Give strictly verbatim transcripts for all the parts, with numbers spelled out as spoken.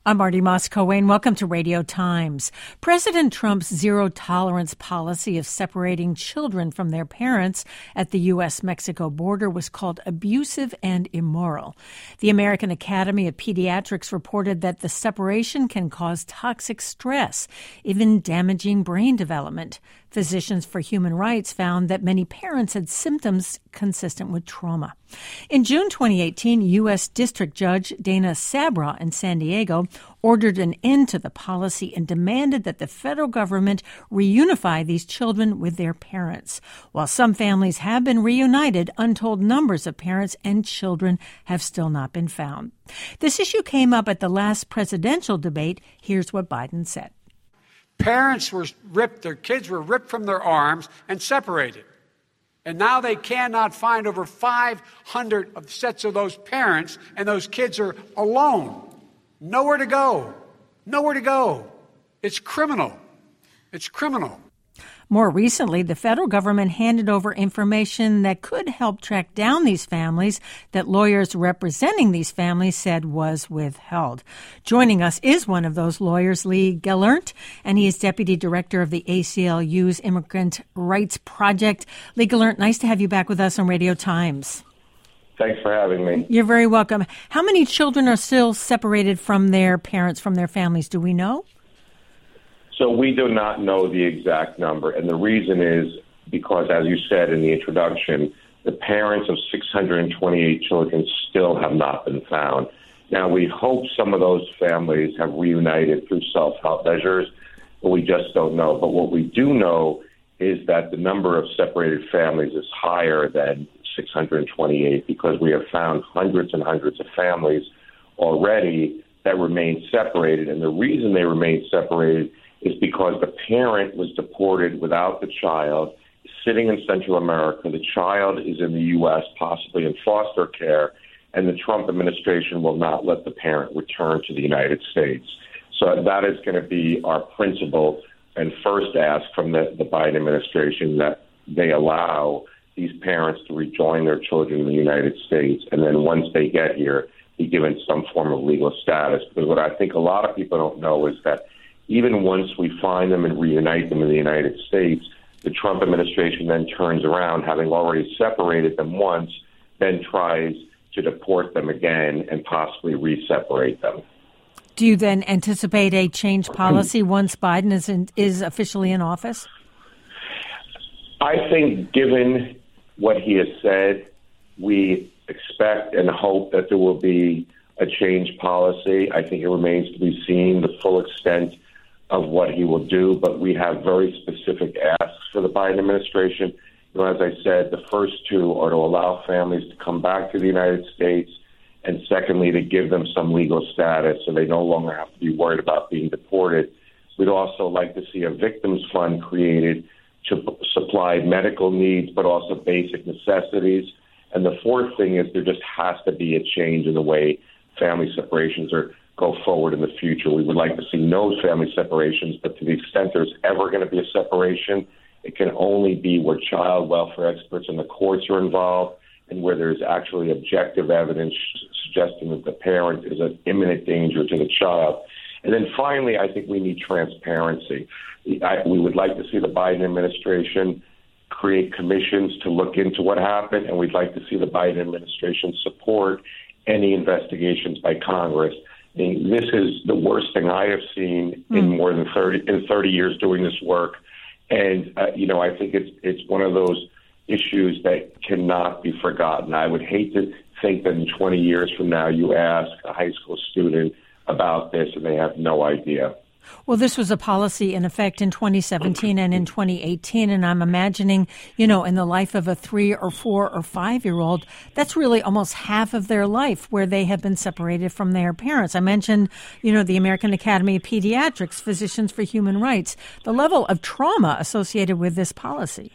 I'm Marty Moss-Coane. Welcome to Radio Times. President Trump's zero-tolerance policy of separating children from their parents at the U S Mexico border was called abusive and immoral. The American Academy of Pediatrics reported that the separation can cause toxic stress, even damaging brain development. Physicians for Human Rights found that many parents had symptoms consistent with trauma. In June twenty eighteen, U S District Judge Dana Sabra in San Diego ordered an end to the policy and demanded that the federal government reunify these children with their parents. While some families have been reunited, untold numbers of parents and children have still not been found. This issue came up at the last presidential debate. Here's what Biden said. Parents were ripped, their kids were ripped from their arms and separated. And now they cannot find over five hundred sets of those parents, and those kids are alone. Nowhere to go. Nowhere to go. It's criminal. It's criminal. More recently, the federal government handed over information that could help track down these families that lawyers representing these families said was withheld. Joining us is one of those lawyers, Lee Gelernt, and he is Deputy Director of the A C L U's Immigrant Rights Project. Lee Gelernt, nice to have you back with us on Radio Times. Thanks for having me. You're very welcome. How many children are still separated from their parents, from their families? Do we know? So we do not know the exact number, and the reason is because, as you said in the introduction, the parents of six hundred twenty-eight children still have not been found. Now, we hope some of those families have reunited through self-help measures, but we just don't know. But what we do know is that the number of separated families is higher than six hundred twenty-eight because we have found hundreds and hundreds of families already that remain separated, and the reason they remain separated is because the parent was deported without the child, sitting in Central America. The child is in the U S, possibly in foster care, and the Trump administration will not let the parent return to the United States. So that is going to be our principal and first ask from the, the Biden administration, that they allow these parents to rejoin their children in the United States, and then once they get here, be given some form of legal status. Because what I think a lot of people don't know is that even once we find them and reunite them in the United States, the Trump administration then turns around, having already separated them once, then tries to deport them again and possibly re-separate them. Do you then anticipate a change policy once Biden is in, is officially in office? I think given what he has said, we expect and hope that there will be a change policy. I think it remains to be seen the full extent of what he will do, but we have very specific asks for the Biden administration. You know, as I said, the first two are to allow families to come back to the United States, and secondly, to give them some legal status so they no longer have to be worried about being deported. We'd also like to see a victims fund created to supply medical needs, but also basic necessities. And the fourth thing is there just has to be a change in the way family separations are go forward in the future. We would like to see no family separations, but to the extent there's ever going to be a separation, it can only be where child welfare experts and the courts are involved and where there's actually objective evidence suggesting that the parent is an imminent danger to the child. And then finally, I think we need transparency. I, we would like to see the Biden administration create commissions to look into what happened, and we'd like to see the Biden administration support any investigations by Congress. I mean, this is the worst thing I have seen mm. in more than thirty in thirty years doing this work, and uh, you know I think it's it's one of those issues that cannot be forgotten. I would hate to think that in twenty years from now you ask a high school student about this and they have no idea. Well, this was a policy in effect in twenty seventeen and in twenty eighteen, and I'm imagining, you know, in the life of a three or four or five-year-old, that's really almost half of their life where they have been separated from their parents. I mentioned, you know, the American Academy of Pediatrics, Physicians for Human Rights, the level of trauma associated with this policy.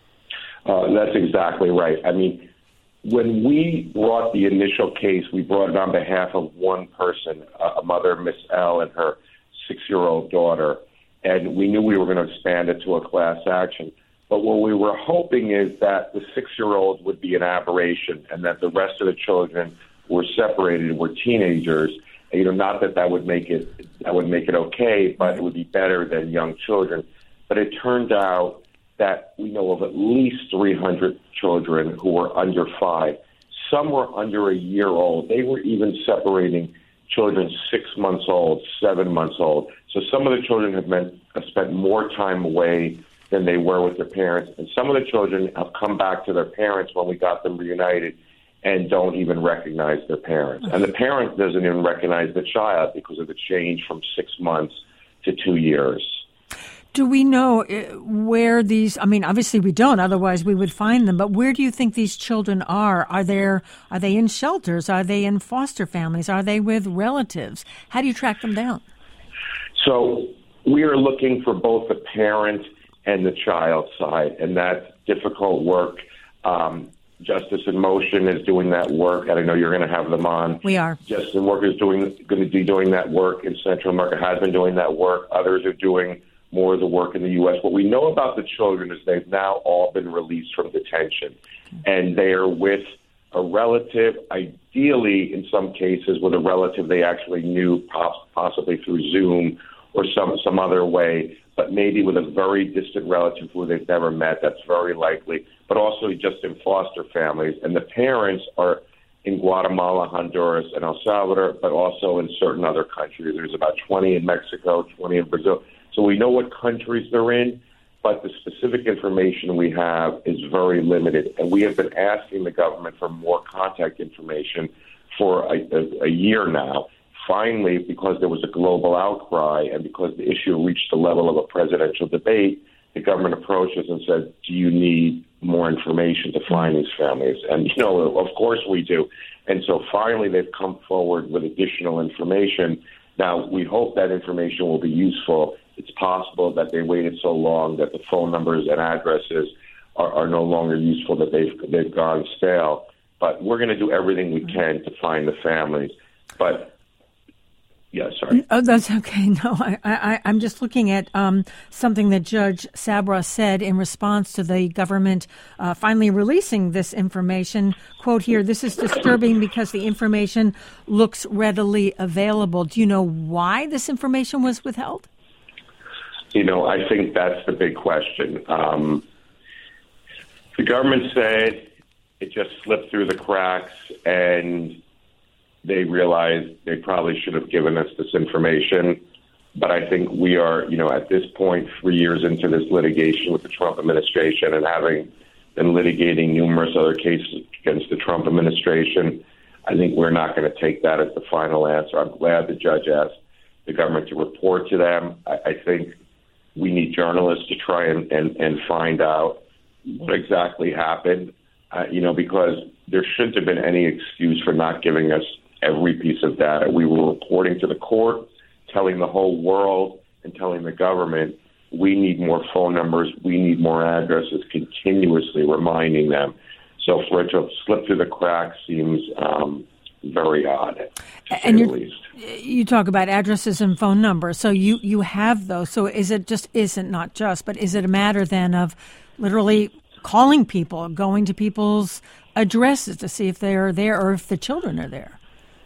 Uh, that's exactly right. I mean, when we brought the initial case, we brought it on behalf of one person, a mother, Miss L, and her six-year-old daughter, and we knew we were going to expand it to a class action. But what we were hoping is that the six-year-old would be an aberration and that the rest of the children were separated, were teenagers, You know, not that that would make it that would make it okay, but it would be better than young children. But it turned out that we know of at least three hundred children who were under five. Some were under a year old. They were even separating children six months old, seven months old. So some of the children have, meant, have spent more time away than they were with their parents. And some of the children have come back to their parents when we got them reunited and don't even recognize their parents. And the parent doesn't even recognize the child because of the change from six months to two years. Do we know where these, I mean, obviously we don't, otherwise we would find them, but where do you think these children are? Are there, are they in shelters? Are they in foster families? Are they with relatives? How do you track them down? So we are looking for both the parent and the child side, and that's difficult work. Um, Justice in Motion is doing that work, and I know you're going to have them on. We are. Justice in Work is doing, going to be doing that work in Central America, has been doing that work. Others are doing more of the work in the U S. What we know about the children is they've now all been released from detention, and they are with a relative, ideally in some cases with a relative they actually knew, possibly through Zoom or some, some other way, but maybe with a very distant relative who they've never met. That's very likely, but also just in foster families. And the parents are in Guatemala, Honduras, and El Salvador, but also in certain other countries. There's about twenty in Mexico, twenty in Brazil. So we know what countries they're in, but the specific information we have is very limited. And we have been asking the government for more contact information for a, a, a year now. Finally, because there was a global outcry and because the issue reached the level of a presidential debate, the government approached us and said, do you need more information to find these families? And, you know, of course we do. And so finally they've come forward with additional information. Now, we hope that information will be useful. It's possible that they waited so long that the phone numbers and addresses are, are no longer useful, that they've they've gone stale. But we're going to do everything we can to find the families. But, yeah, sorry. Oh, that's okay. No, I, I, I'm just looking at um, something that Judge Sabra said in response to the government uh, finally releasing this information. Quote here, this is disturbing because the information looks readily available. Do you know why this information was withheld? You know, I think that's the big question. Um, the government said it just slipped through the cracks, and they realized they probably should have given us this information. But I think we are, you know, at this point, three years into this litigation with the Trump administration and having been litigating numerous other cases against the Trump administration, I think we're not going to take that as the final answer. I'm glad the judge asked the government to report to them. I, I think we need journalists to try and, and, and find out what exactly happened, uh, you know, because there shouldn't have been any excuse for not giving us every piece of data. We were reporting to the court, telling the whole world and telling the government, we need more phone numbers, we need more addresses, continuously reminding them. So for it to have slipped through the cracks seems um, very odd, to and say the least. You talk about addresses and phone numbers. So you, you have those. So is it just, isn't not just, but is it a matter then of literally calling people, going to people's addresses to see if they're there or if the children are there?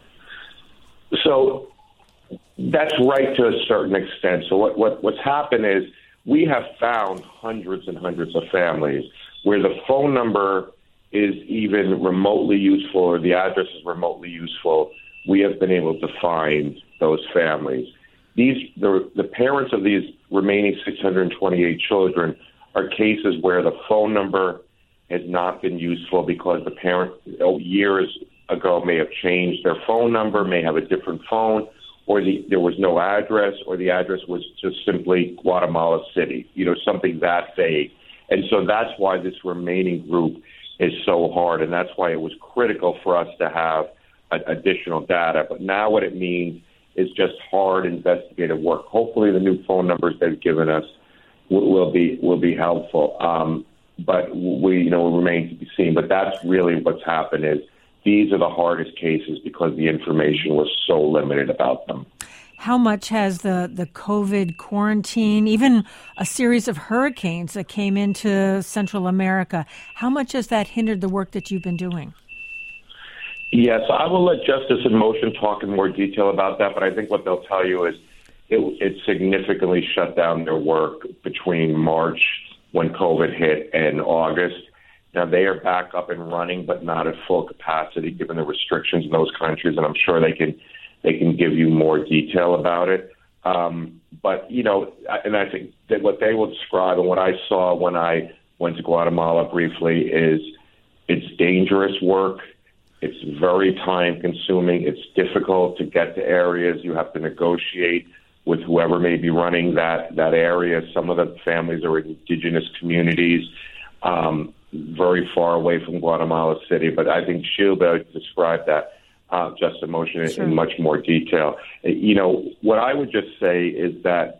So that's right to a certain extent. So what, what what's happened is we have found hundreds and hundreds of families where the phone number is even remotely useful or the address is remotely useful. We have been able to find those families. These the, the parents of these remaining six hundred twenty-eight children are cases where the phone number has not been useful because the parent oh, years ago may have changed their phone number, may have a different phone, or the, there was no address, or the address was just simply Guatemala City, you know, something that vague. And so that's why this remaining group is so hard, and that's why it was critical for us to have a, additional data. But now what it means is just hard investigative work. Hopefully the new phone numbers they've given us will, will be will be helpful. Um, but we, you know, remain to be seen. But that's really what's happened is these are the hardest cases because the information was so limited about them. How much has the, the COVID quarantine, even a series of hurricanes that came into Central America, how much has that hindered the work that you've been doing? Yes, I will let Justice in Motion talk in more detail about that, but I think what they'll tell you is it, it significantly shut down their work between March, when COVID hit, and August. Now, they are back up and running, but not at full capacity given the restrictions in those countries, and I'm sure they can they can give you more detail about it. Um, but, you know, and I think that what they will describe and what I saw when I went to Guatemala briefly is it's dangerous work. It's very time-consuming. It's difficult to get to areas. You have to negotiate with whoever may be running that, that area. Some of the families are indigenous communities, um, very far away from Guatemala City. But I think she'll be able to describe that, uh, Justice in Motion, in, sure. in much more detail. You know, what I would just say is that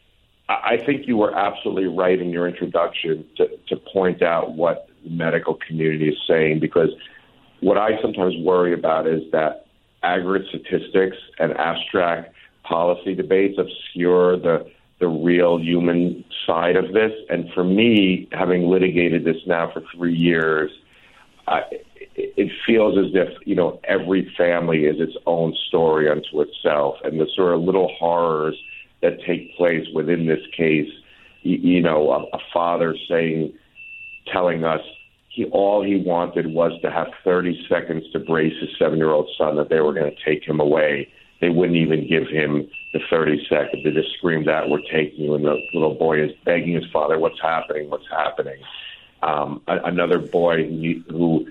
I think you were absolutely right in your introduction to, to point out what the medical community is saying, because what I sometimes worry about is that aggregate statistics and abstract policy debates obscure the the real human side of this. And for me, having litigated this now for three years, I, it feels as if, you know, every family is its own story unto itself. And the sort of little horrors that take place within this case, you, you know, a, a father saying, telling us he all he wanted was to have thirty seconds to brace his seven-year-old son that they were going to take him away. They wouldn't even give him the thirty seconds. They just screamed out, "We're taking you." And the little boy is begging his father, "What's happening? What's happening?" Um, a, another boy who, who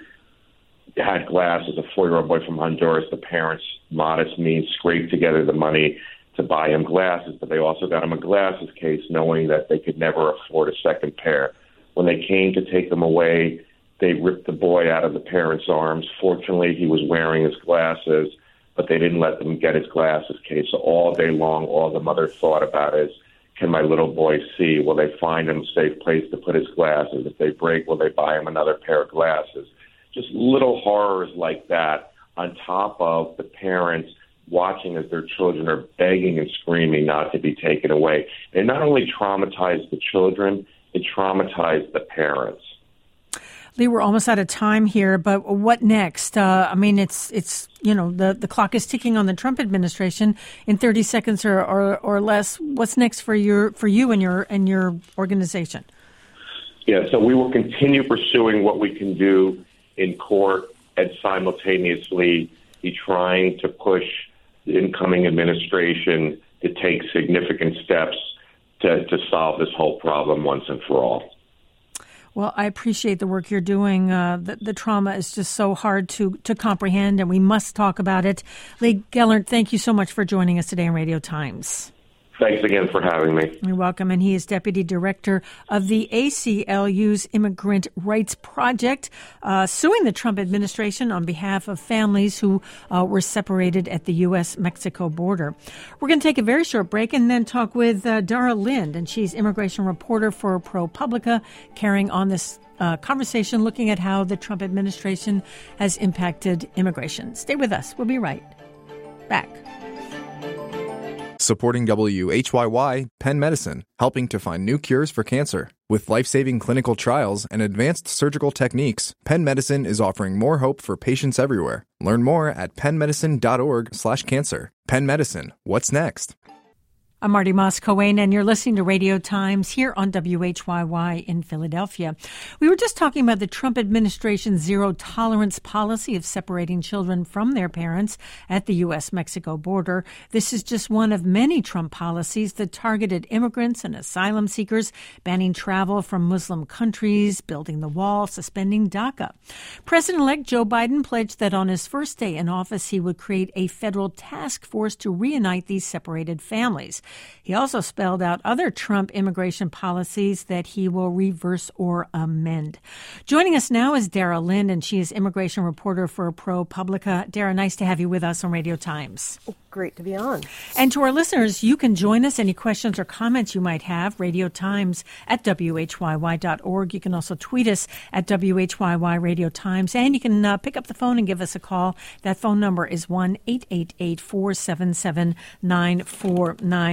had glasses, a four-year-old boy from Honduras, the parents, modest means, scraped together the money to buy him glasses, but they also got him a glasses case knowing that they could never afford a second pair. When they came to take them away, they ripped the boy out of the parents' arms. Fortunately, he was wearing his glasses, but they didn't let them get his glasses case. So all day long, all the mother thought about is, can my little boy see? Will they find him a safe place to put his glasses? If they break, will they buy him another pair of glasses? Just little horrors like that on top of the parents watching as their children are begging and screaming not to be taken away. It not only traumatized the children, it traumatized the parents. Lee, we're almost out of time here, but what next? Uh, I mean, it's, it's you know, the, the clock is ticking on the Trump administration. In thirty seconds or, or, or less, what's next for your for you and your and your organization? Yeah, so we will continue pursuing what we can do in court and simultaneously be trying to push the incoming administration to take significant steps to, to solve this whole problem once and for all. Well, I appreciate the work you're doing. Uh, the, the trauma is just so hard to, to comprehend, and we must talk about it. Lee Gelernt, thank you so much for joining us today on Radio Times. Thanks again for having me. You're welcome. And he is Deputy Director of the A C L U's Immigrant Rights Project, uh, suing the Trump administration on behalf of families who uh, were separated at the U S Mexico border. We're going to take a very short break and then talk with uh, Dara Lind, and she's immigration reporter for ProPublica, carrying on this uh, conversation, looking at how the Trump administration has impacted immigration. Stay with us. We'll be right back. Supporting W H Y Y, Penn Medicine, helping to find new cures for cancer. With life-saving clinical trials and advanced surgical techniques, Penn Medicine is offering more hope for patients everywhere. Learn more at pennmedicine.org slash cancer. Penn Medicine, what's next? I'm Marty Moss-Coane, and you're listening to Radio Times here on W H Y Y in Philadelphia. We were just talking about the Trump administration's zero-tolerance policy of separating children from their parents at the U S Mexico border. This is just one of many Trump policies that targeted immigrants and asylum seekers, banning travel from Muslim countries, building the wall, suspending DACA. President-elect Joe Biden pledged that on his first day in office, he would create a federal task force to reunite these separated families. He also spelled out other Trump immigration policies that he will reverse or amend. Joining us now is Dara Lind, and she is immigration reporter for ProPublica. Dara, nice to have you with us on Radio Times. Oh, great to be on. And to our listeners, you can join us. Any questions or comments you might have, Radio Times at W H Y Y dot org. You can also tweet us at W H Y Y Radio Times, and you can uh, pick up the phone and give us a call. That phone number is one eight eight eight, four seven seven, nine four nine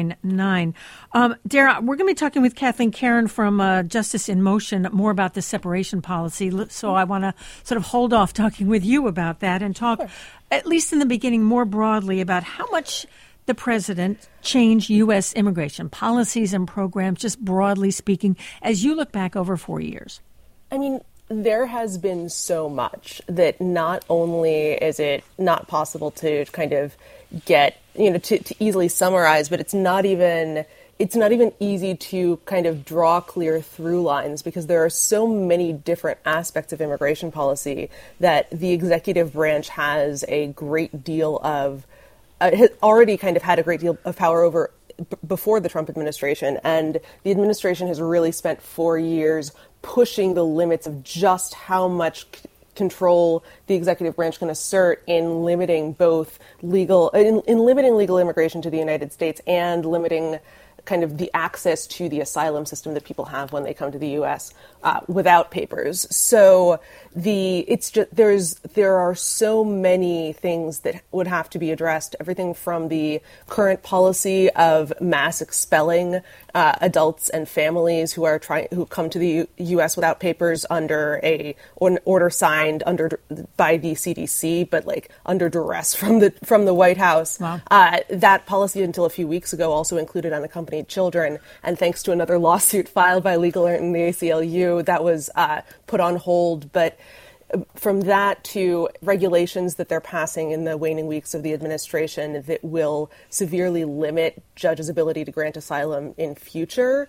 nine nine. Um, Dara, we're going to be talking with Kathleen Caron from uh, Justice in Motion more about the separation policy. So I want to sort of hold off talking with you about that and talk, sure. at least in the beginning, more broadly about how much the president changed U S immigration policies and programs, just broadly speaking, as you look back over four years. I mean, there has been so much that not only is it not possible to kind of get, you know, to, to easily summarize, but it's not even it's not even easy to kind of draw clear through lines because there are so many different aspects of immigration policy that the executive branch has a great deal of, uh, has already kind of had a great deal of power over b- before the Trump administration. And the administration has really spent four years pushing the limits of just how much c- control the executive branch can assert in limiting both legal, in, in limiting legal immigration to the United States and limiting kind of the access to the asylum system that people have when they come to the U S uh, without papers. So the it's just there's there are so many things that would have to be addressed. Everything from the current policy of mass expelling uh, adults and families who are trying who come to the U- U.S. without papers under a an order signed under by the C D C, but like under duress from the from the White House. Wow. Uh, that policy until a few weeks ago also included unaccompanied children, and thanks to another lawsuit filed by Legal Alert and the A C L U, that was uh, put on hold. But from that to regulations that they're passing in the waning weeks of the administration that will severely limit judges' ability to grant asylum in future,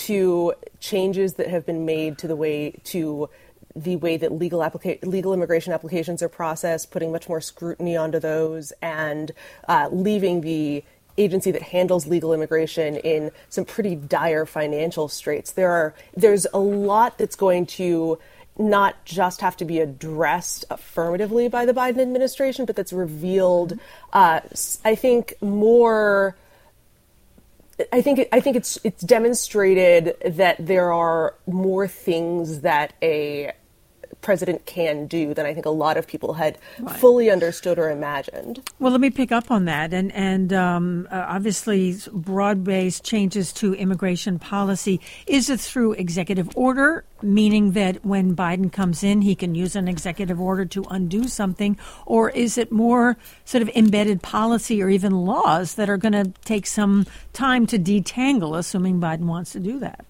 to changes that have been made to the way to the way that legal applica- legal immigration applications are processed, putting much more scrutiny onto those, and uh, leaving the agency that handles legal immigration in some pretty dire financial straits. There are there's a lot that's going to not just have to be addressed affirmatively by the Biden administration, but that's revealed, uh, I think, more. I think I think it's it's demonstrated that there are more things that a president can do than I think a lot of people had right. fully understood or imagined. Well, let me pick up on that. And, and um, uh, obviously, broad-based changes to immigration policy. Is it through executive order, meaning that when Biden comes in, he can use an executive order to undo something? Or is it more sort of embedded policy or even laws that are going to take some time to detangle, assuming Biden wants to do that?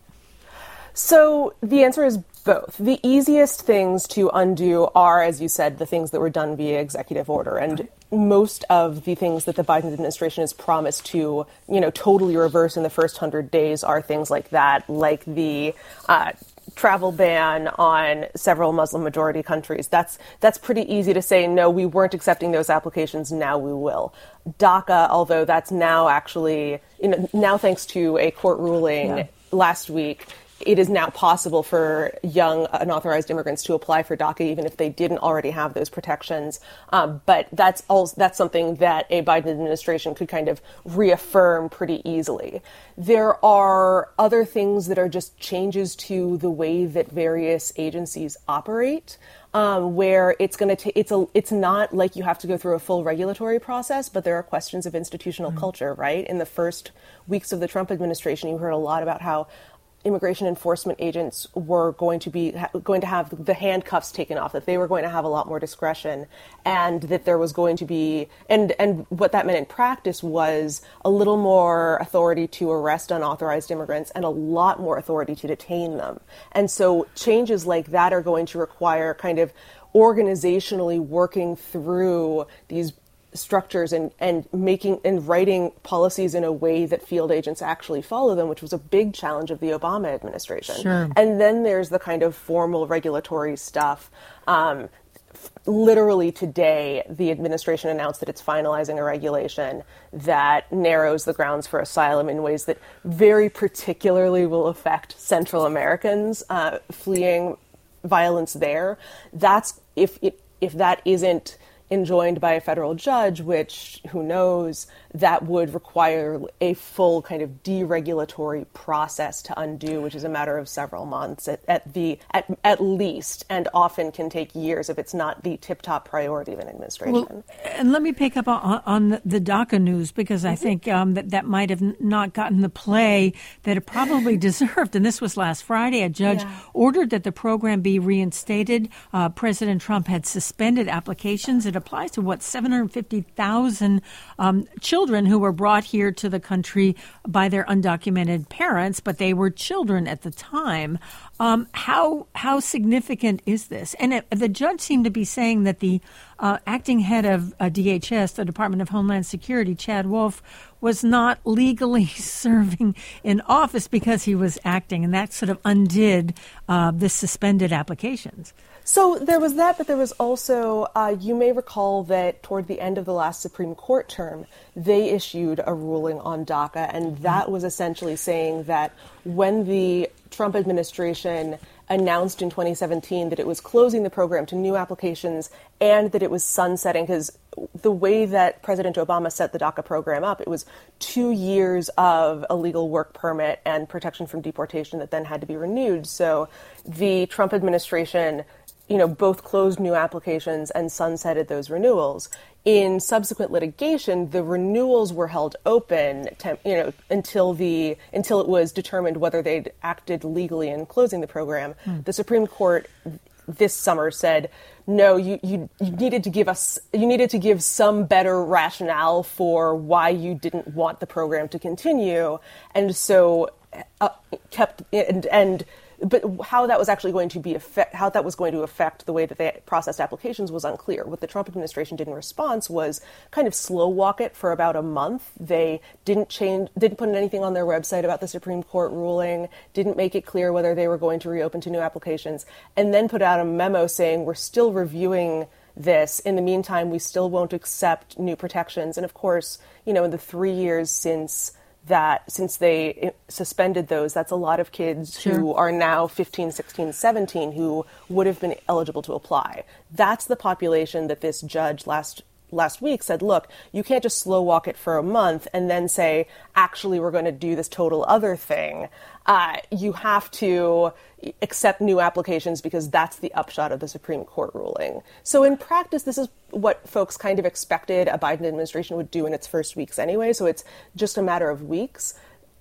So the answer is both. The easiest things to undo are, as you said, the things that were done via executive order. And most of the things that the Biden administration has promised to, you know, totally reverse in the first hundred days are things like that, like the uh, travel ban on several Muslim majority countries. That's that's pretty easy to say, no, we weren't accepting those applications, now we will. DACA, although that's now actually, you know, now thanks to a court ruling yeah. last week, it is now possible for young unauthorized immigrants to apply for DACA, even if they didn't already have those protections. Um, but that's also, that's something that a Biden administration could kind of reaffirm pretty easily. There are other things that are just changes to the way that various agencies operate. Um, where it's going to take, it's a, it's not like you have to go through a full regulatory process, but there are questions of institutional mm-hmm. culture, right? In the first weeks of the Trump administration, you heard a lot about how immigration enforcement agents were going to be ha- going to have the handcuffs taken off, that they were going to have a lot more discretion, and that there was going to be, and, and what that meant in practice was a little more authority to arrest unauthorized immigrants and a lot more authority to detain them. And so changes like that are going to require kind of organizationally working through these structures and, and making and writing policies in a way that field agents actually follow them, which was a big challenge of the Obama administration. Sure. And then there's the kind of formal regulatory stuff. Um, literally today, the administration announced that it's finalizing a regulation that narrows the grounds for asylum in ways that very particularly will affect Central Americans uh, fleeing violence there. That's if it, if that isn't enjoined by a federal judge, which who knows, that would require a full kind of deregulatory process to undo, which is a matter of several months at, at the at, at least, and often can take years if it's not the tip-top priority of an administration. Well, and let me pick up on, on the, the DACA news, because I think um, that that might have not gotten the play that it probably deserved. And this was last Friday. A judge yeah. ordered that the program be reinstated. Uh, President Trump had suspended applications. It applies to, what, seven hundred fifty thousand um, children who were brought here to the country by their undocumented parents, but they were children at the time. Um, how how significant is this? And it, the judge seemed to be saying that the uh, acting head of uh, D H S, the Department of Homeland Security, Chad Wolf, was not legally serving in office because he was acting, and that sort of undid uh, the suspended applications. So there was that, but there was also, uh, you may recall that toward the end of the last Supreme Court term, they issued a ruling on DACA, and that was essentially saying that when the Trump administration announced in twenty seventeen that it was closing the program to new applications and that it was sunsetting, because the way that President Obama set the DACA program up, it was two years of a legal work permit and protection from deportation that then had to be renewed. So the Trump administration, you know, both closed new applications and sunsetted those renewals. In subsequent litigation, the renewals were held open, temp, you know, until the until it was determined whether they'd acted legally in closing the program. Hmm. The Supreme Court this summer said, no, you, you you needed to give us you needed to give some better rationale for why you didn't want the program to continue, and so uh, kept and and. But how that was actually going to be affect, how that was going to affect the way that they processed applications was unclear. What the Trump administration did in response was kind of slow walk it for about a month. They didn't change, didn't put anything on their website about the Supreme Court ruling, didn't make it clear whether they were going to reopen to new applications, and then put out a memo saying we're still reviewing this. In the meantime, we still won't accept new protections. And of course, you know, in the three years since that since they suspended those, that's a lot of kids sure. who are now fifteen, sixteen, seventeen who would have been eligible to apply. That's the population that this judge last last week said, look, you can't just slow walk it for a month and then say, actually, we're going to do this total other thing. Uh, you have to accept new applications because that's the upshot of the Supreme Court ruling. So in practice, this is what folks kind of expected a Biden administration would do in its first weeks anyway. So it's just a matter of weeks.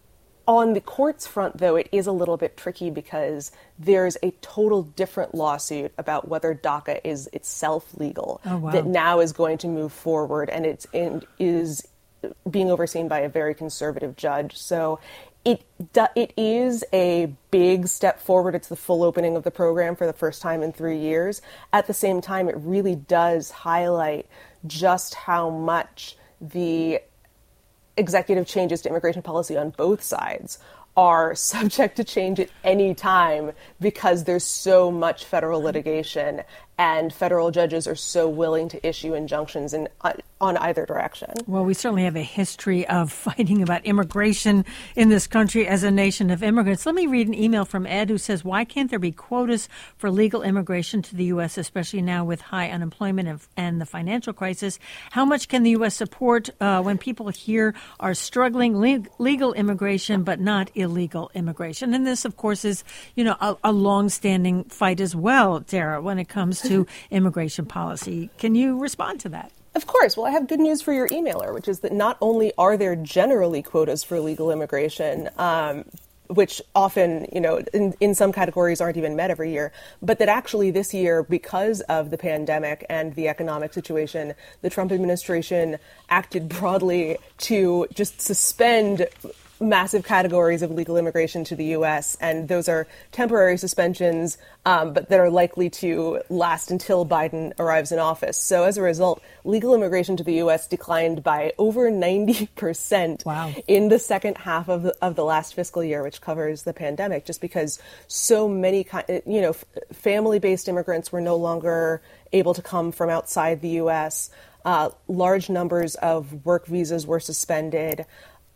On the courts front, though, it is a little bit tricky because there's a total different lawsuit about whether DACA is itself legal oh, wow. that now is going to move forward, and it's in, is being overseen by a very conservative judge. So it it is a big step forward. It's the full opening of the program for the first time in three years. At the same time, it really does highlight just how much the executive changes to immigration policy on both sides are subject to change at any time because there's so much federal litigation and federal judges are so willing to issue injunctions in, uh, on either direction. Well, we certainly have a history of fighting about immigration in this country as a nation of immigrants. Let me read an email from Ed who says, why can't there be quotas for legal immigration to the U S, especially now with high unemployment and, and the financial crisis? How much can the U S support uh, when people here are struggling le- legal immigration but not illegal immigration? And this, of course, is, you know, a, a long-standing fight as well, Tara, when it comes to to immigration policy. Can you respond to that? Of course. Well, I have good news for your emailer, which is that not only are there generally quotas for legal immigration, um, which often, you know, in, in some categories aren't even met every year, but that actually this year, because of the pandemic and the economic situation, the Trump administration acted broadly to just suspend massive categories of legal immigration to the U S, and those are temporary suspensions, um, but that are likely to last until Biden arrives in office. So as a result, legal immigration to the U S declined by over ninety percent wow. in the second half of the, of the last fiscal year, which covers the pandemic, just because so many, you know, family-based immigrants were no longer able to come from outside the U S. Uh, large numbers of work visas were suspended.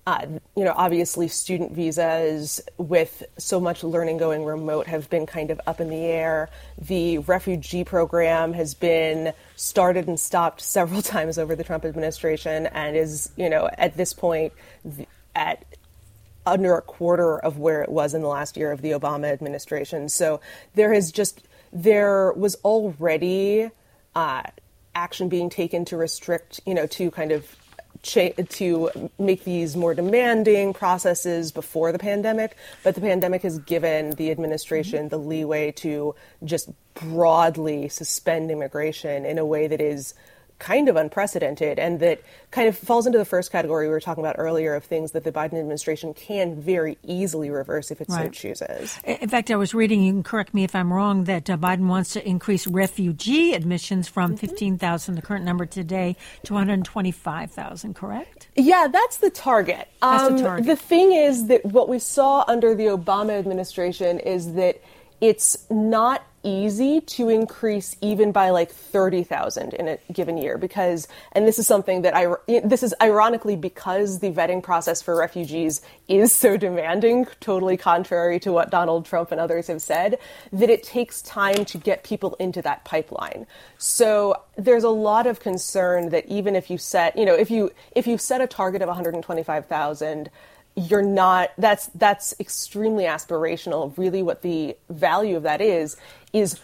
Uh, you know, obviously student visas with so much learning going remote have been kind of up in the air. The refugee program has been started and stopped several times over the Trump administration and is, you know, at this point at under a quarter of where it was in the last year of the Obama administration. So there has just, there was already uh, action being taken to restrict, you know, to kind of to make these more demanding processes before the pandemic, but the pandemic has given the administration the leeway to just broadly suspend immigration in a way that is kind of unprecedented and that kind of falls into the first category we were talking about earlier of things that the Biden administration can very easily reverse if it right. so chooses. In fact, I was reading, you can correct me if I'm wrong, that uh, Biden wants to increase refugee admissions from mm-hmm. fifteen thousand, the current number today, to one hundred twenty-five thousand, correct? Yeah, that's the target. That's um, the target. The thing is that what we saw under the Obama administration is that it's not easy to increase even by like thirty thousand in a given year because, and this is something that I, this is ironically because the vetting process for refugees is so demanding, totally contrary to what Donald Trump and others have said, that it takes time to get people into that pipeline. So there's a lot of concern that even if you set, you know, if you, if you set a target of one hundred twenty-five thousand, you're not, that's, that's extremely aspirational. Really what the value of that is, is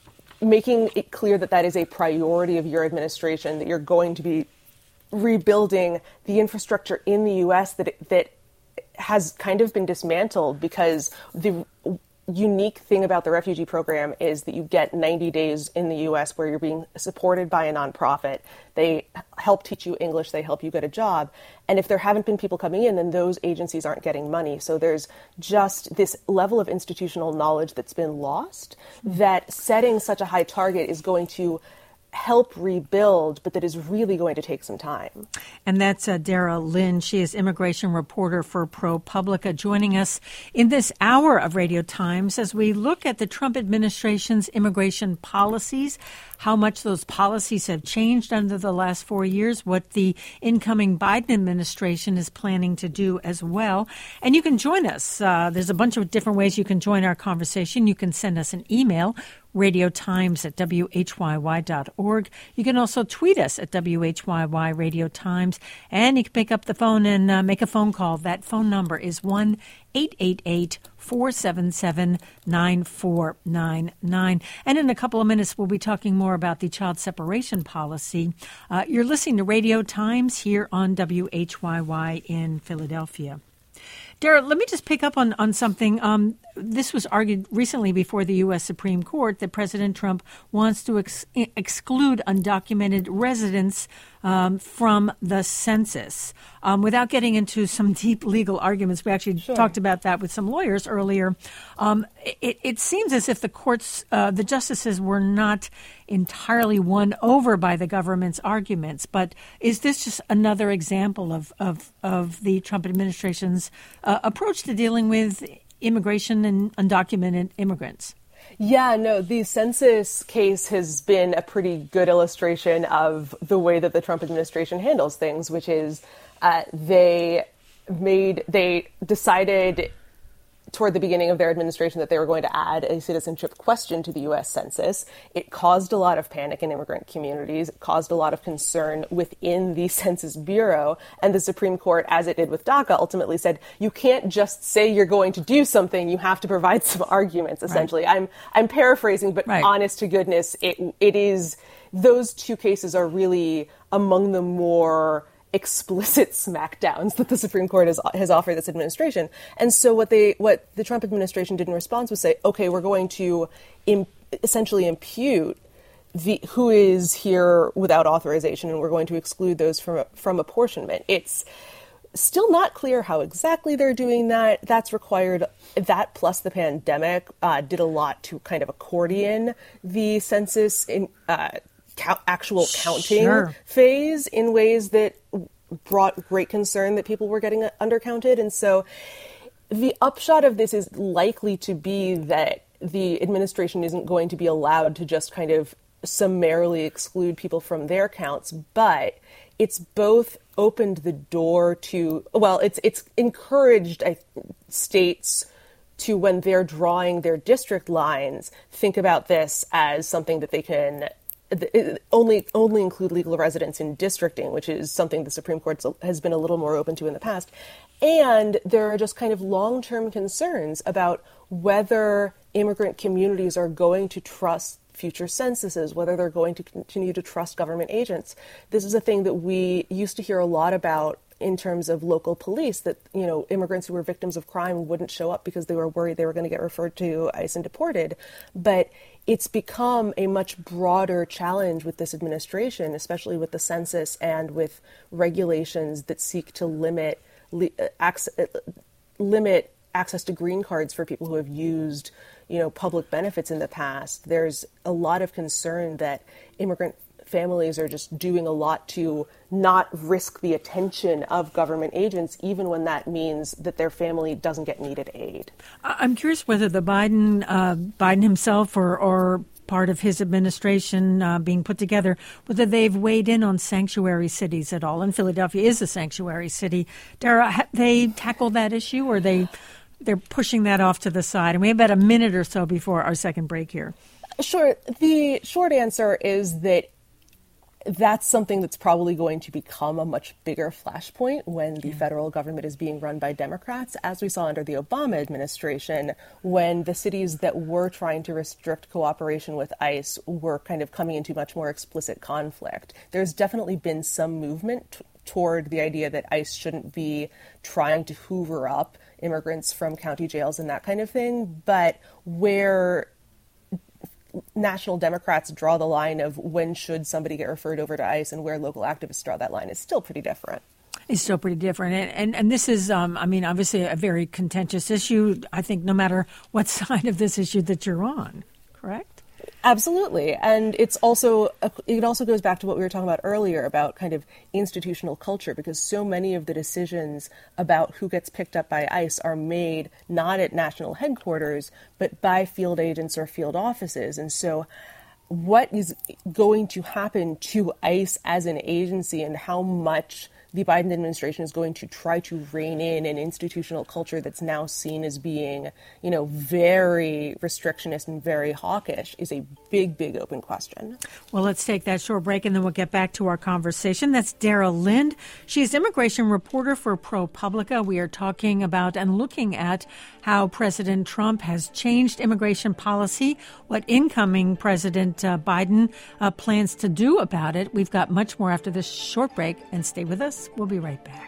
making it clear that that is a priority of your administration, that you're going to be rebuilding the infrastructure in the U S that, that has kind of been dismantled because the unique thing about the refugee program is that you get ninety days in the U S where you're being supported by a nonprofit. They help teach you English. They help you get a job. And if there haven't been people coming in, then those agencies aren't getting money. So there's just this level of institutional knowledge that's been lost that setting such a high target is going to help rebuild, but that is really going to take some time. And that's uh, Dara Lind. She is immigration reporter for ProPublica, joining us in this hour of Radio Times as we look at the Trump administration's immigration policies, how much those policies have changed under the last four years, what the incoming Biden administration is planning to do as well. And you can join us. Uh, there's a bunch of different ways you can join our conversation. You can send us an email, Radio Times at W H Y Y dot org. You can also tweet us at W H Y Y Radio Times, and you can pick up the phone and uh, make a phone call. That phone number is one eight eight eight, four seven seven, nine four nine nine. And in a couple of minutes, we'll be talking more about the child separation policy. Uh, you're listening to Radio Times here on W H Y Y in Philadelphia. Dara, let me just pick up on, on something. Um, this was argued recently before the U S Supreme Court that President Trump wants to ex- exclude undocumented residents um, from the census. Um, without getting into some deep legal arguments, we actually sure. talked about that with some lawyers earlier. Um, it, it seems as if the courts, uh, the justices were not entirely won over by the government's arguments. But is this just another example of, of, of the Trump administration's uh, approach to dealing with immigration and undocumented immigrants? Yeah, no, the census case has been a pretty good illustration of the way that the Trump administration handles things, which is uh, they made, they decided toward the beginning of their administration that they were going to add a citizenship question to the U S Census. It caused a lot of panic in immigrant communities. It caused a lot of concern within the Census Bureau. And the Supreme Court, as it did with DACA, ultimately said, you can't just say you're going to do something. You have to provide some arguments, essentially. Right. I'm I'm paraphrasing, but right. honest to goodness, it it is, those two cases are really among the more explicit smackdowns that the Supreme Court has has offered this administration. And so what they what the Trump administration did in response was say, okay, we're going to im- essentially impute the who is here without authorization, and we're going to exclude those from from apportionment. It's still not clear how exactly they're doing that. That's required. That plus the pandemic uh, did a lot to kind of accordion the census in uh, Count, actual counting sure. phase in ways that brought great concern that people were getting undercounted. And so the upshot of this is likely to be that the administration isn't going to be allowed to just kind of summarily exclude people from their counts, but it's both opened the door to, well, it's it's encouraged I, states to, when they're drawing their district lines, think about this as something that they can only only include legal residents in districting, which is something the Supreme Court has been a little more open to in the past. And there are just kind of long-term concerns about whether immigrant communities are going to trust future censuses, whether they're going to continue to trust government agents. This is a thing that we used to hear a lot about in terms of local police, that, you know, immigrants who were victims of crime wouldn't show up because they were worried they were going to get referred to ICE and deported. But it's become a much broader challenge with this administration, especially with the census and with regulations that seek to limit access, limit access to green cards for people who have used, you know, public benefits in the past. There's a lot of concern that immigrant families are just doing a lot to not risk the attention of government agents, even when that means that their family doesn't get needed aid. I'm curious whether the Biden, uh, Biden himself or, or part of his administration uh, being put together, whether they've weighed in on sanctuary cities at all. And Philadelphia is a sanctuary city. Dara, have they tackled that issue, or they, they're pushing that off to the side? And we have about a minute or so before our second break here. Sure. The short answer is that that's something that's probably going to become a much bigger flashpoint when the yeah. federal government is being run by Democrats, as we saw under the Obama administration, when the cities that were trying to restrict cooperation with ICE were kind of coming into much more explicit conflict. There's definitely been some movement t- toward the idea that ICE shouldn't be trying to hoover up immigrants from county jails and that kind of thing, but where national Democrats draw the line of when should somebody get referred over to ICE and where local activists draw that line is still pretty different. It's still pretty different. And, and, and this is, um, I mean, obviously a very contentious issue, I think, no matter what side of this issue that you're on, correct? Absolutely. And it's also, it also goes back to what we were talking about earlier about kind of institutional culture, because so many of the decisions about who gets picked up by ICE are made not at national headquarters, but by field agents or field offices. And so what is going to happen to ICE as an agency, and how much the Biden administration is going to try to rein in an institutional culture that's now seen as being, you know, very restrictionist and very hawkish is a big, big open question. Well, let's take that short break and then we'll get back to our conversation. That's Dara Lind. She's immigration reporter for ProPublica. We are talking about and looking at how President Trump has changed immigration policy, what incoming President uh, Biden uh, plans to do about it. We've got much more after this short break, and stay with us. We'll be right back.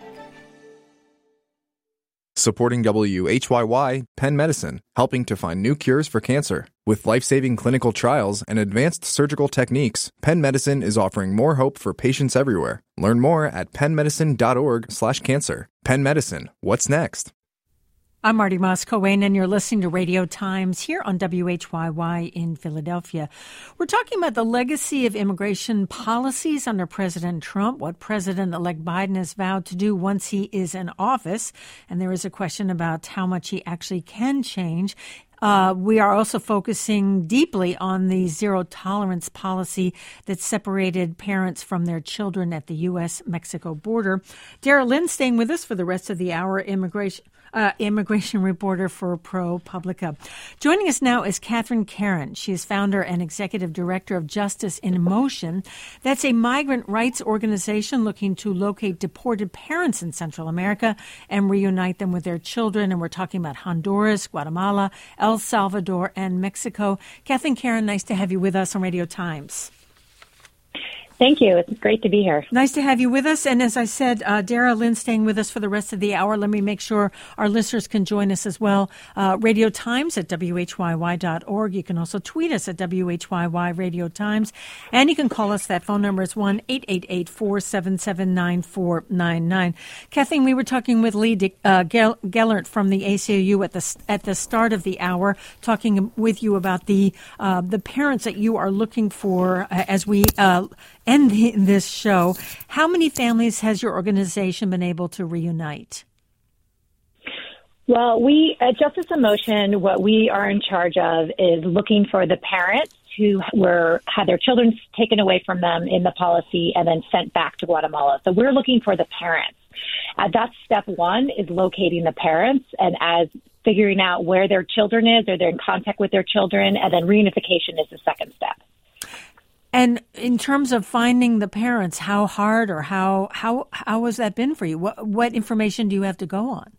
Supporting W H Y Y, Penn Medicine, helping to find new cures for cancer. With life-saving clinical trials and advanced surgical techniques, Penn Medicine is offering more hope for patients everywhere. Learn more at pennmedicine.org slash cancer. Penn Medicine, what's next? I'm Marty Moss-Cohen, and you're listening to Radio Times here on W H Y Y in Philadelphia. We're talking about the legacy of immigration policies under President Trump, what President-elect Biden has vowed to do once he is in office. And there is a question about how much he actually can change. Uh, we are also focusing deeply on the zero-tolerance policy that separated parents from their children at the U S Mexico border. Dara Lind staying with us for the rest of the hour, immigration uh, immigration reporter for ProPublica. Joining us now is Catherine Caron. She is founder and executive director of Justice in Motion. That's a migrant rights organization looking to locate deported parents in Central America and reunite them with their children. And we're talking about Honduras, Guatemala, El Salvador, and Mexico. Kathleen Caron, nice to have you with us on Radio Times. Thank you. It's great to be here. Nice to have you with us. And as I said, uh, Dara Lind staying with us for the rest of the hour. Let me make sure our listeners can join us as well. Uh, Radio Times at W H Y Y dot org. You can also tweet us at W H Y Y Radio Times. And you can call us. That phone number is one eight eight eight, four seven seven, nine four nine nine. Kathleen, we were talking with Lee De- uh, Gell- Gellert from the A C L U at the at the start of the hour, talking with you about the uh, the parents that you are looking for uh, as we uh, end the, this show. How many families has your organization been able to reunite? Well, we at Justice in Motion, what we are in charge of is looking for the parents who were had their children taken away from them in the policy and then sent back to Guatemala. So we're looking for the parents. Uh, that's step one, is locating the parents, and as figuring out where their children is, or they're in contact with their children, and then reunification is the second step. And in terms of finding the parents, how hard or how how how has that been for you? What what information do you have to go on?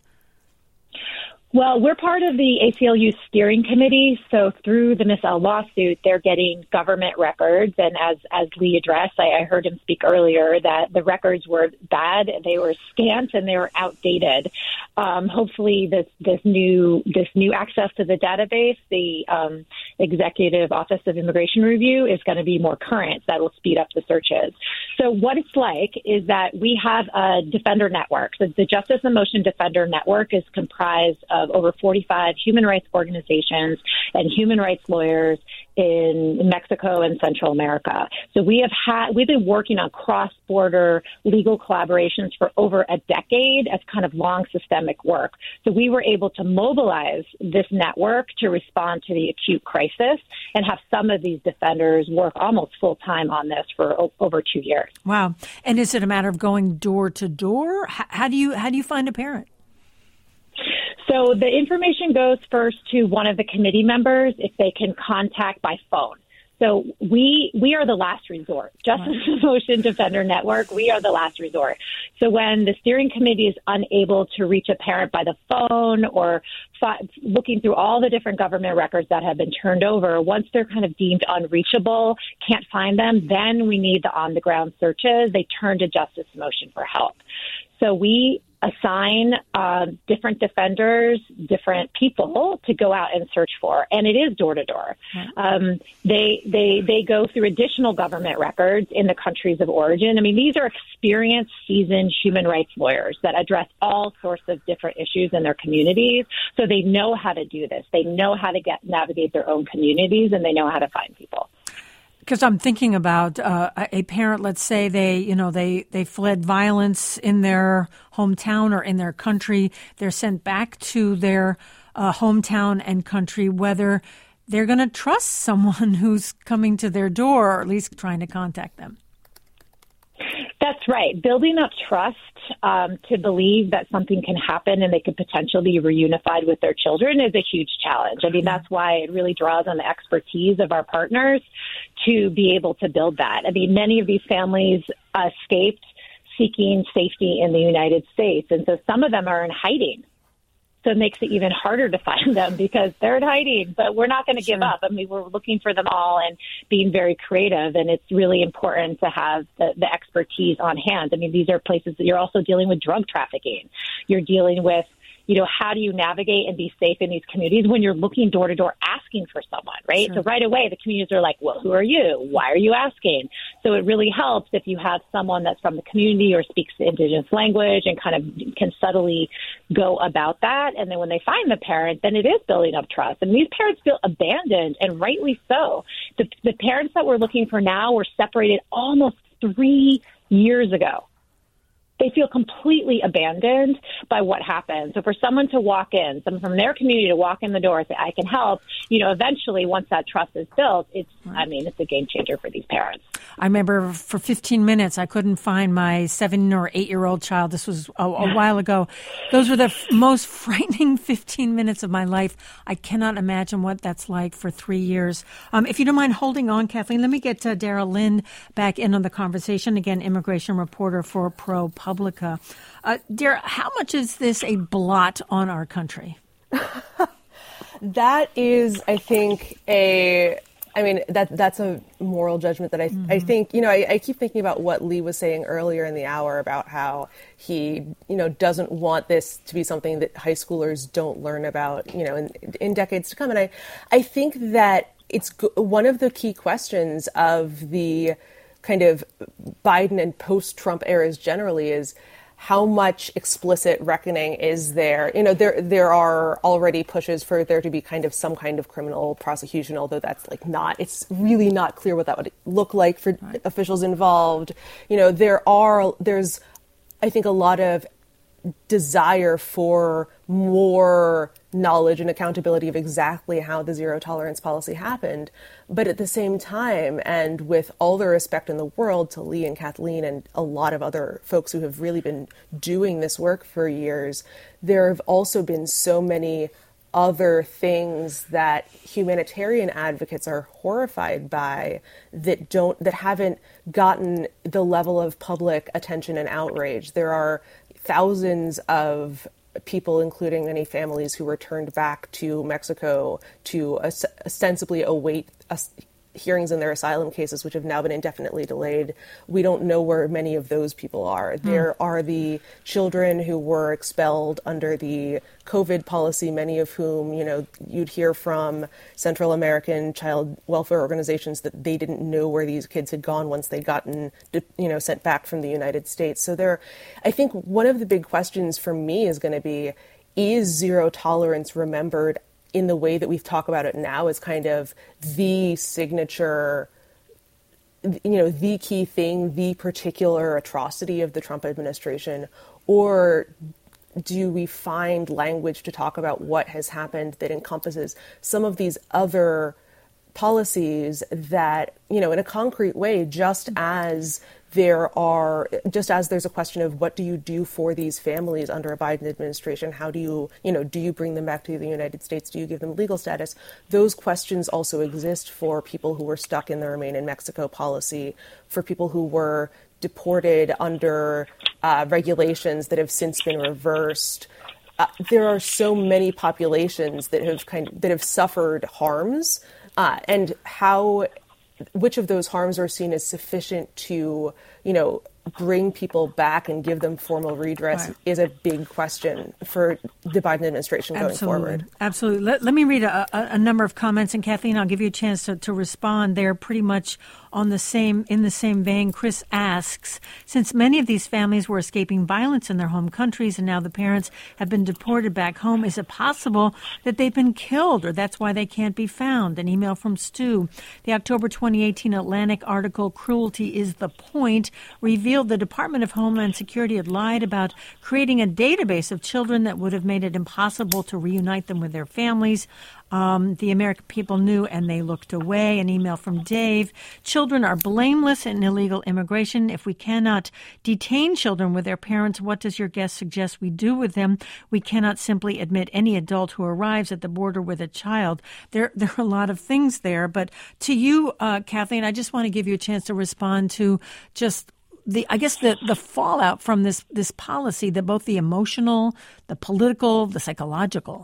Well, we're part of the A C L U steering committee, so through the Miss L lawsuit, they're getting government records. And as as Lee addressed, I, I heard him speak earlier that the records were bad, they were scant, and they were outdated. Um, hopefully, this this new this new access to the database, the um, Executive Office of Immigration Review, is going to be more current. That will speed up the searches. So what it's like is that we have a defender network. So the Justice in Motion Defender Network is comprised of of over forty-five human rights organizations and human rights lawyers in Mexico and Central America. So we have had, we've been working on cross-border legal collaborations for over a decade as kind of long systemic work. So we were able to mobilize this network to respond to the acute crisis and have some of these defenders work almost full-time on this for o- over two years. Wow. And is it a matter of going door to door? How, how do you, how do you find a parent? So the information goes first to one of the committee members if they can contact by phone. So we we are the last resort. Justice in Motion Defender Network, we are the last resort. So when the steering committee is unable to reach a parent by the phone or fi- looking through all the different government records that have been turned over, once they're kind of deemed unreachable, can't find them, then we need the on-the-ground searches. They turn to Justice in Motion for help. So we assign uh, different defenders, different people to go out and search for, and it is door to door. Um, They they they go through additional government records in the countries of origin. I mean, these are experienced, seasoned human rights lawyers that address all sorts of different issues in their communities. So they know how to do this. They know how to get navigate their own communities, and they know how to find people. Because I'm thinking about uh, a parent, let's say they, you know, they, they fled violence in their hometown or in their country. They're sent back to their uh, hometown and country, whether they're going to trust someone who's coming to their door or at least trying to contact them. That's right. Building up trust um, to believe that something can happen and they could potentially be reunified with their children is a huge challenge. I mean, that's why it really draws on the expertise of our partners to be able to build that. I mean, many of these families uh, escaped seeking safety in the United States, and so some of them are in hiding. So it makes it even harder to find them because they're in hiding, but we're not going to sure. give up. I mean, we're looking for them all and being very creative, and it's really important to have the, the expertise on hand. I mean, these are places that you're also dealing with drug trafficking. You're dealing with, you know, how do you navigate and be safe in these communities when you're looking door to door asking for someone, right? Sure. So right away, the communities are like, well, who are you? Why are you asking? So it really helps if you have someone that's from the community or speaks the indigenous language and kind of can subtly go about that. And then when they find the parent, then it is building up trust. And these parents feel abandoned, and rightly so. The, the parents that we're looking for now were separated almost three years ago. They feel completely abandoned by what happened. So for someone to walk in, someone from their community to walk in the door and say, I can help, you know, eventually once that trust is built, it's, I mean, it's a game changer for these parents. I remember for fifteen minutes, I couldn't find my seven or eight year old child. This was a, a while ago. Those were the f- most frightening fifteen minutes of my life. I cannot imagine what that's like for three years. Um, if you don't mind holding on, Kathleen, let me get uh, Dara Lind back in on the conversation. Again, immigration reporter for ProPublica. Uh, Dara, how much is this a blot on our country? That is, I think, a... I mean, that that's a moral judgment that I mm-hmm. I think, you know, I, I keep thinking about what Lee was saying earlier in the hour about how he, you know, doesn't want this to be something that high schoolers don't learn about, you know, in, in decades to come. And I, I think that it's one of the key questions of the kind of Biden and post-Trump eras generally is, how much explicit reckoning is there? You know, there there are already pushes for there to be kind of some kind of criminal prosecution, although that's like not, it's really not clear what that would look like for right. officials involved. You know, there are, there's, I think, a lot of desire for more knowledge and accountability of exactly how the zero tolerance policy happened. But at the same time, and with all the respect in the world to Lee and Kathleen and a lot of other folks who have really been doing this work for years, there have also been so many other things that humanitarian advocates are horrified by that don't that haven't gotten the level of public attention and outrage. There are thousands of people, including many families, who returned back to Mexico to ostensibly await hearings in their asylum cases, which have now been indefinitely delayed. We don't know where many of those people are. Mm. There are the children who were expelled under the COVID policy, many of whom, you know, you'd hear from Central American child welfare organizations that they didn't know where these kids had gone once they'd gotten, you know, sent back from the United States. So there, I think one of the big questions for me is going to be, is zero tolerance remembered in the way that we've talked about it now as kind of the signature, you know, the key thing, the particular atrocity of the Trump administration? Or do we find language to talk about what has happened that encompasses some of these other policies that, you know, in a concrete way, just as there are, just as there's a question of what do you do for these families under a Biden administration? How do you, you know, do you bring them back to the United States? Do you give them legal status? Those questions also exist for people who were stuck in the Remain in Mexico policy, for people who were deported under uh, regulations that have since been reversed. Uh, there are so many populations that have kind of, that have suffered harms, uh, and how, which of those harms are seen as sufficient to, you know, bring people back and give them formal redress right. is a big question for the Biden administration going Absolutely. forward. Absolutely. Let, let me read a, a, a number of comments, and Kathleen, I'll give you a chance to, to respond. They're pretty much on the same, in the same vein. Chris asks, since many of these families were escaping violence in their home countries and now the parents have been deported back home, is it possible that they've been killed or that's why they can't be found? An email from Stu. The October twenty eighteen Atlantic article, Cruelty is the Point, revealed the Department of Homeland Security had lied about creating a database of children that would have made it impossible to reunite them with their families. Um, the American people knew and they looked away. An email from Dave. Children are blameless in illegal immigration. If we cannot detain children with their parents, what does your guest suggest we do with them? We cannot simply admit any adult who arrives at the border with a child. There, there are a lot of things there. But to you, uh, Kathleen, I just want to give you a chance to respond to just the, I guess the, the fallout from this, this policy, that both the emotional, the political, the psychological.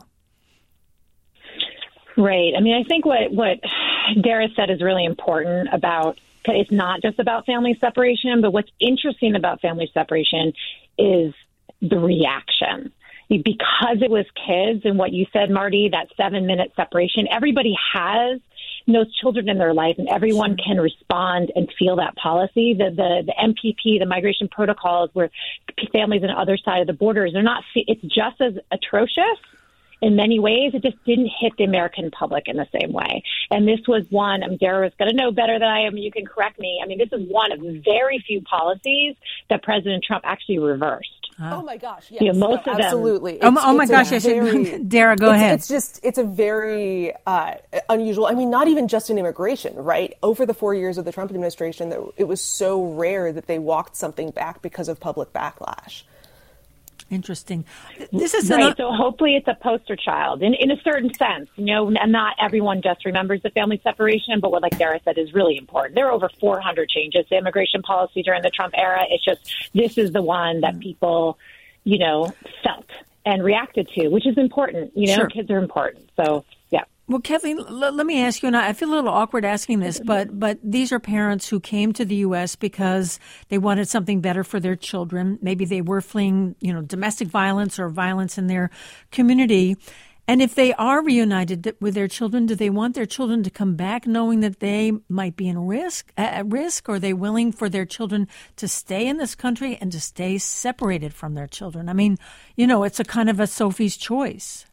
Right. I mean, I think what, what Dara said is really important about, it's not just about family separation, but what's interesting about family separation is the reaction. Because it was kids and what you said, Marty, that seven minute separation, everybody has those children in their life and everyone can respond and feel that policy. The, the, the M P P, the migration protocols where families on the other side of the borders, they're not, it's just as atrocious. In many ways, it just didn't hit the American public in the same way. And this was one, I mean, Dara is going to know better than I am. You can correct me. I mean, this is one of very few policies that President Trump actually reversed. Oh, my gosh. Yes. You know, most no, of absolutely. them. Oh, oh my gosh. I should. Dara, go it's, ahead. It's just, it's a very uh, unusual. I mean, not even just in immigration, right? Over the four years of the Trump administration, that it was so rare that they walked something back because of public backlash. Interesting. This is right. An- so hopefully it's a poster child in, in a certain sense. You know, and not everyone just remembers the family separation, but what, like Dara said, is really important. There are over four hundred changes to immigration policy during the Trump era. It's just, this is the one that people, you know, felt and reacted to, which is important. You know, sure. Kids are important. So, yeah. Well, Kathleen, l- let me ask you, and I feel a little awkward asking this, but but these are parents who came to the U S because they wanted something better for their children. Maybe they were fleeing, you know, domestic violence or violence in their community. And if they are reunited with their children, do they want their children to come back knowing that they might be in risk, at risk? Or are they willing for their children to stay in this country and to stay separated from their children? I mean, you know, it's a kind of a Sophie's choice.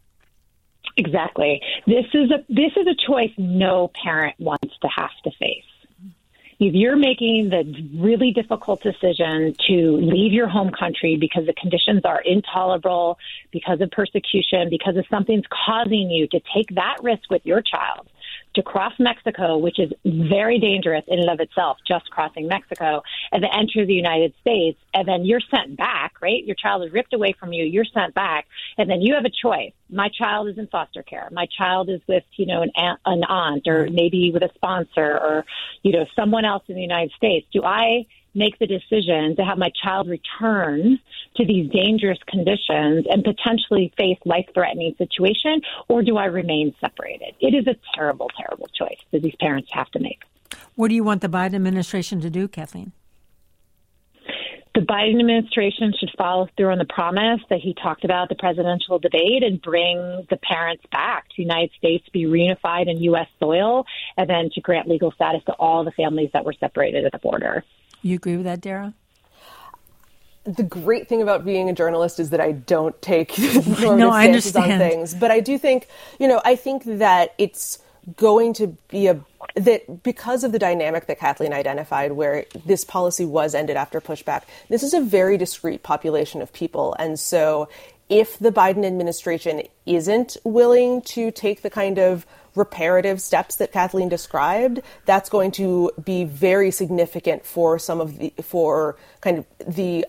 Exactly. This is a this is a choice no parent wants to have to face. If you're making the really difficult decision to leave your home country because the conditions are intolerable, because of persecution, because of something's causing you to take that risk with your child, to cross Mexico, which is very dangerous in and of itself, just crossing Mexico, and then enter the United States, and then you're sent back, right? Your child is ripped away from you, you're sent back, and then you have a choice. My child is in foster care. My child is with, you know, an aunt, an aunt or maybe with a sponsor or, you know, someone else in the United States. Do I make the decision to have my child return to these dangerous conditions and potentially face life-threatening situation, or do I remain separated? It is a terrible, terrible choice that these parents have to make. What do you want the Biden administration to do, Kathleen? The Biden administration should follow through on the promise that he talked about at the presidential debate and bring the parents back to the United States to be reunified in U S soil and then to grant legal status to all the families that were separated at the border. You agree with that, Dara? The great thing about being a journalist is that I don't take normative no, I stances on understand. things. But I do think, you know, I think that it's going to be a, that because of the dynamic that Kathleen identified, where this policy was ended after pushback, this is a very discrete population of people. And so if the Biden administration isn't willing to take the kind of reparative steps that Kathleen described, that's going to be very significant for some of the, for kind of the,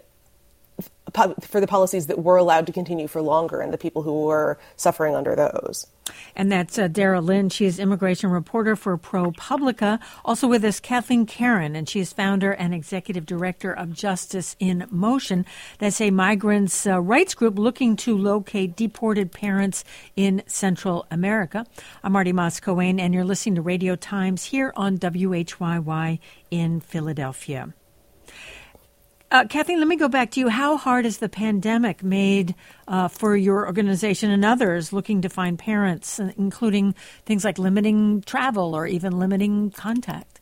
for the policies that were allowed to continue for longer and the people who were suffering under those. And that's uh, Dara Lind. She is immigration reporter for ProPublica. Also with us, Kathleen Caron, and she is founder and executive director of Justice in Motion. That's a migrants' uh, rights group looking to locate deported parents in Central America. I'm Marty Moss-Coane, and you're listening to Radio Times here on W H Y Y in Philadelphia. Uh, Kathleen, let me go back to you. How hard has the pandemic made uh, for your organization and others looking to find parents, including things like limiting travel or even limiting contact?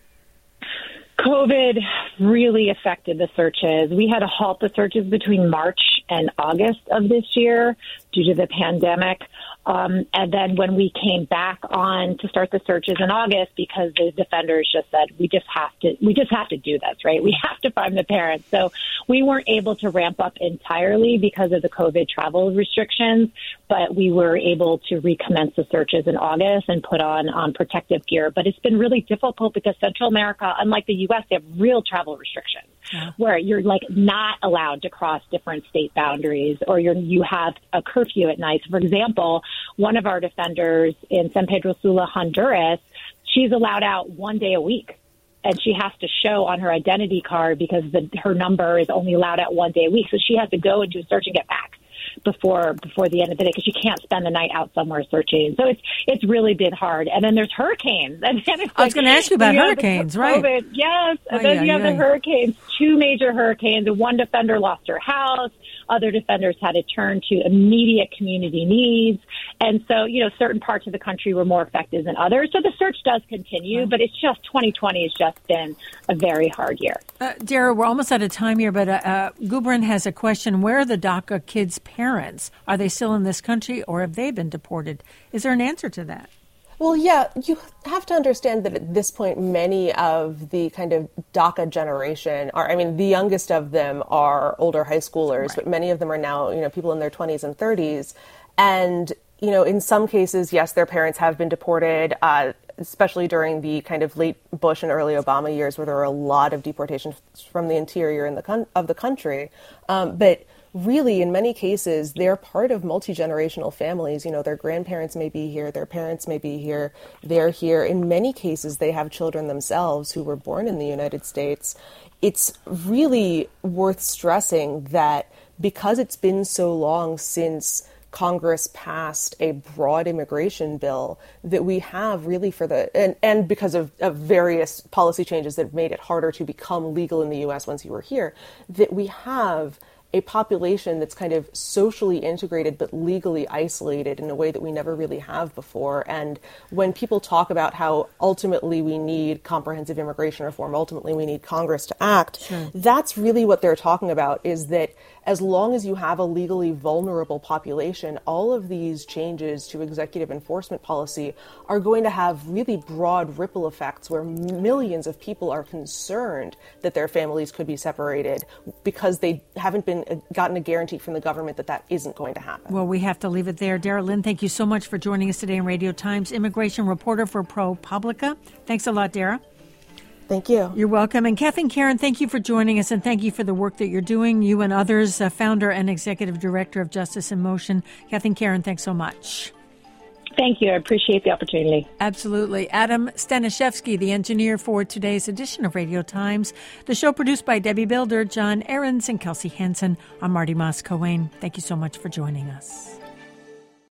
COVID really affected the searches. We had to halt the searches between March and August of this year due to the pandemic. Um, and then when we came back on to start the searches in August, because the defenders just said, we just have to, we just have to do this, right? We have to find the parents. So we weren't able to ramp up entirely because of the COVID travel restrictions, but we were able to recommence the searches in August and put on, on protective gear. But it's been really difficult because Central America, unlike the U S, they have real travel restrictions. Yeah. Where you're like not allowed to cross different state boundaries, or you're, you have a curfew at night. So for example, one of our defenders in San Pedro Sula, Honduras, she's allowed out one day a week. And she has to show on her identity card because the, her number is only allowed out one day a week. So she has to go and do a search and get back before before the end of the day because you can't spend the night out somewhere searching. So it's it's really been hard. And then there's hurricanes. And then it's I was like, going to ask you about hurricanes, COVID, right? Yes. And oh, then yeah, you have yeah. the hurricanes, two major hurricanes. And one defender lost her house. Other defenders had to turn to immediate community needs. And so, you know, certain parts of the country were more affected than others. So the search does continue, but it's just twenty twenty has just been a very hard year. Uh, Dara, we're almost out of time here, but uh, uh, Gubran has a question. Where are the DACA kids' parents? Are they still in this country or have they been deported? Is there an answer to that? Well, yeah, you have to understand that at this point, many of the kind of DACA generation are, I mean, the youngest of them are older high schoolers, right. But many of them are now, you know, people in their twenties and thirties. And, you know, in some cases, yes, their parents have been deported, uh, especially during the kind of late Bush and early Obama years where there were a lot of deportations from the interior in the con- of the country. Um, but really, in many cases, they're part of multi-generational families. You know, their grandparents may be here, their parents may be here, they're here. In many cases, they have children themselves who were born in the United States. It's really worth stressing that because it's been so long since Congress passed a broad immigration bill, that we have really for the, and, and because of, of various policy changes that have made it harder to become legal in the U S once you were here, that we have a population that's kind of socially integrated but legally isolated in a way that we never really have before. And when people talk about how ultimately we need comprehensive immigration reform, ultimately we need Congress to act, sure. That's really what they're talking about, is that as long as you have a legally vulnerable population, all of these changes to executive enforcement policy are going to have really broad ripple effects where millions of people are concerned that their families could be separated because they haven't been gotten a guarantee from the government that that isn't going to happen. Well, we have to leave it there. Dara Lind, thank you so much for joining us today on Radio Times, immigration reporter for ProPublica. Thanks a lot, Dara. Thank you. You're welcome. And Kathleen Caron, thank you for joining us, and thank you for the work that you're doing, you and others, uh, founder and executive director of Justice in Motion. Kathleen Caron, thanks so much. Thank you. I appreciate the opportunity. Absolutely. Adam Staniszewski, the engineer for today's edition of Radio Times. The show produced by Debbie Builder, John Ahrens, and Kelsey Hansen. I'm Marty Moss-Coane. Thank you so much for joining us.